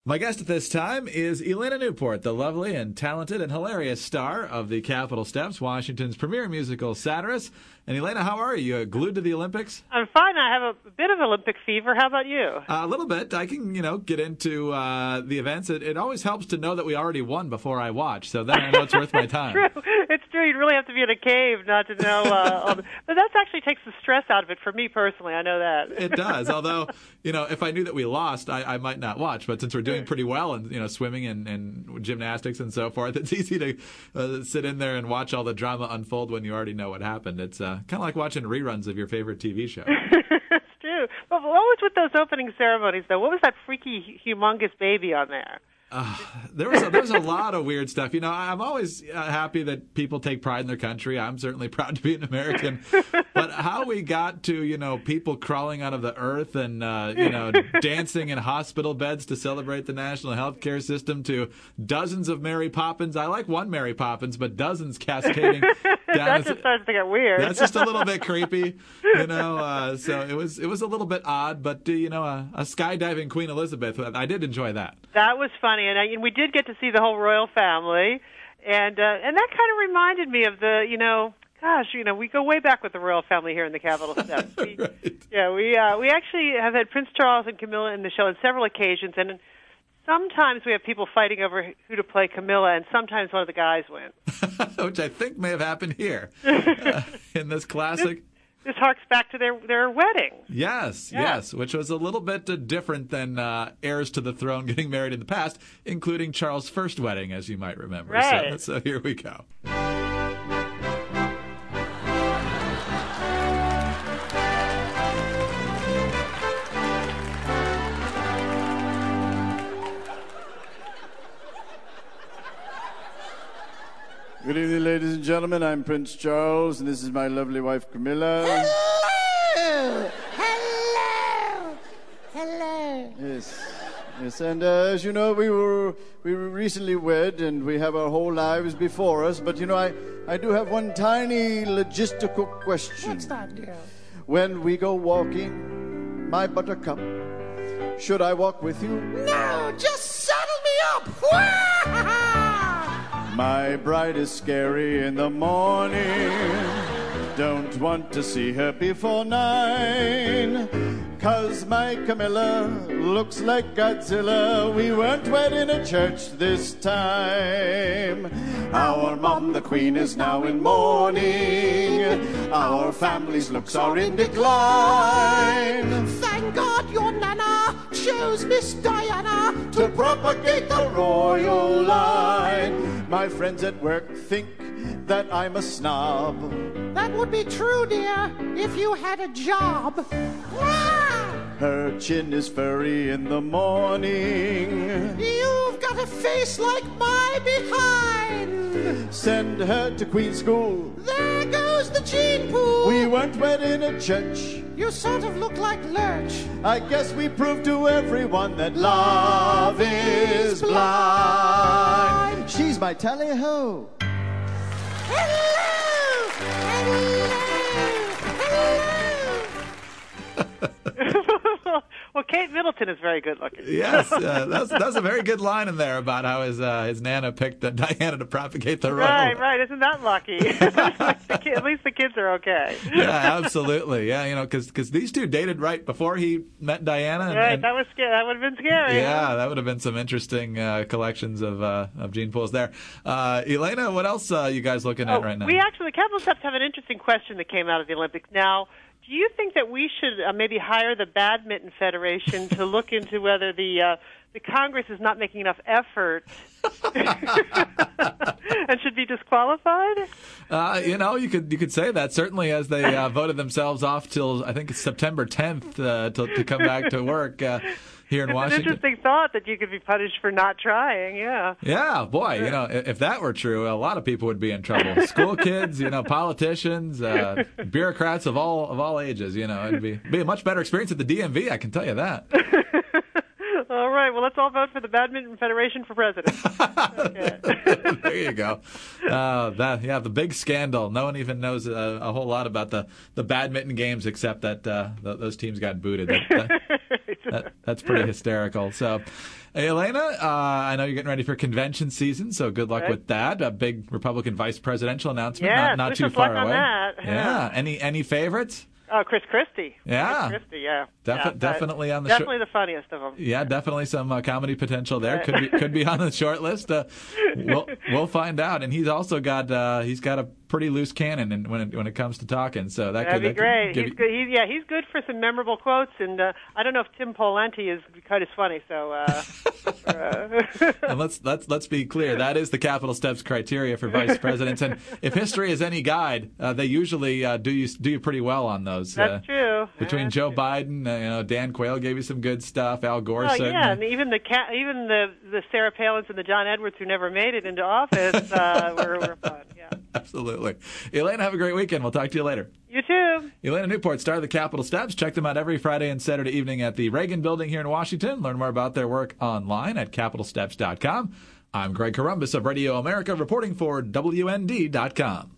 My guest at this time is Elena Newport, the lovely and talented and hilarious star of the Capitol Steps, Washington's premier musical satirist. And Elena, how are you? Glued to the Olympics? I'm fine. I have a bit of Olympic fever. How about you? A little bit. I can, get into the events. It always helps to know that we already won before I watch, so then I know it's worth my time. It's true. You'd really have to be in a cave not to know. But that actually takes the stress out of it for me personally. I know that. It does. Although, if I knew that we lost, I might not watch. But since we're doing pretty well in, swimming and gymnastics and so forth, it's easy to sit in there and watch all the drama unfold when you already know what happened. It's kind of like watching reruns of your favorite TV show. It's true. But what was with those opening ceremonies, though? What was that freaky, humongous baby on there? There was a lot of weird stuff. I'm always happy that people take pride in their country. I'm certainly proud to be an American. But how we got to, people crawling out of the earth and, dancing in hospital beds to celebrate the national health care system, to dozens of Mary Poppins. I like one Mary Poppins, but dozens cascading down. That just starts to get weird. That's just a little bit creepy, so it was a little bit odd, but, a skydiving Queen Elizabeth, I did enjoy that. That was funny, and we did get to see the whole royal family, and that kind of reminded me of the, we go way back with the royal family here in the Capitol Steps. Right. Yeah, we actually have had Prince Charles and Camilla in the show on several occasions, and sometimes we have people fighting over who to play Camilla, and sometimes one of the guys wins. Which I think may have happened here in this classic. This harks back to their wedding. Yes, which was a little bit different than heirs to the throne getting married in the past, including Charles' first wedding, as you might remember. Right. So here we go. Good evening, ladies and gentlemen. I'm Prince Charles, and this is my lovely wife, Camilla. Hello! Hello! Hello! Yes, and as you know, we were recently wed, and we have our whole lives before us. But I do have one tiny logistical question. What's that, dear? When we go walking, my buttercup, should I walk with you? No, just saddle me up! My bride is scary in the morning. Don't want to see her before 9. 'Cause my Camilla looks like Godzilla. We weren't wed in a church this time. Our mom, the queen, is now in mourning. Our family's looks are in decline. Thank God your nana chose Miss Diana To propagate the royal line. My friends at work think that I'm a snob. That would be true, dear, if you had a job. Her chin is furry in the morning. You've got a face like my behind. Send her to Queen School. There goes the gene pool. We weren't wed in a church. You sort of look like Lurch. I guess we proved to everyone that love is blind. She's my tally-ho. Hello! Hello! Well, Kate Middleton is very good looking. Yes, that's a very good line in there about how his nana picked Diana to propagate the royal. Right. Isn't that lucky? At least the kids are okay. Yeah, absolutely. Yeah, because these two dated right before he met Diana. Right, that was scary. That would have been scary. Yeah, that would have been some interesting collections of gene pools there. Elena, what else you guys looking at right now? We actually, the Capitol Steps have an interesting question that came out of the Olympics. Now, do you think that we should maybe hire the Badminton Federation to look into whether the Congress is not making enough effort and should be disqualified? You could say that, certainly, as they voted themselves off till I think it's September 10th to come back to work here in Washington. It's an interesting thought that you could be punished for not trying. Yeah. Yeah, boy, if that were true, a lot of people would be in trouble. School kids, politicians, bureaucrats of all ages. It'd be a much better experience at the DMV. I can tell you that. All right. Well, let's all vote for the Badminton Federation for president. Okay. There you go. The big scandal. No one even knows a whole lot about the badminton games except that those teams got booted. That's pretty hysterical. So, Hey, Elena, I know you're getting ready for convention season, so good luck with that. A big Republican vice presidential announcement, not too far away. On that. Yeah. Any favorites? Chris Christie. Yeah. Chris Christie, yeah. Definitely on the definitely the funniest of them. Yeah, definitely some comedy potential there. Could be on the short list. We'll find out. And he's also got he's got a pretty loose cannon when it comes to talking. So that'd be great. He's good. He's good for some memorable quotes. And I don't know if Tim Pawlenty is quite as funny. So and let's be clear. That is the Capital Steps criteria for vice presidents. And if history is any guide, they usually do you pretty well on those. That's true. Between Joe Biden, Dan Quayle gave you some good stuff. Al Gore, and even the Sarah Palins and the John Edwards who never made it into office were fun. Yeah, absolutely. Elena, have a great weekend. We'll talk to you later. You too. Elena Newport, star of the Capital Steps. Check them out every Friday and Saturday evening at the Reagan Building here in Washington. Learn more about their work online at capitalsteps.com. I'm Greg Corombos of Radio America, reporting for WND.com.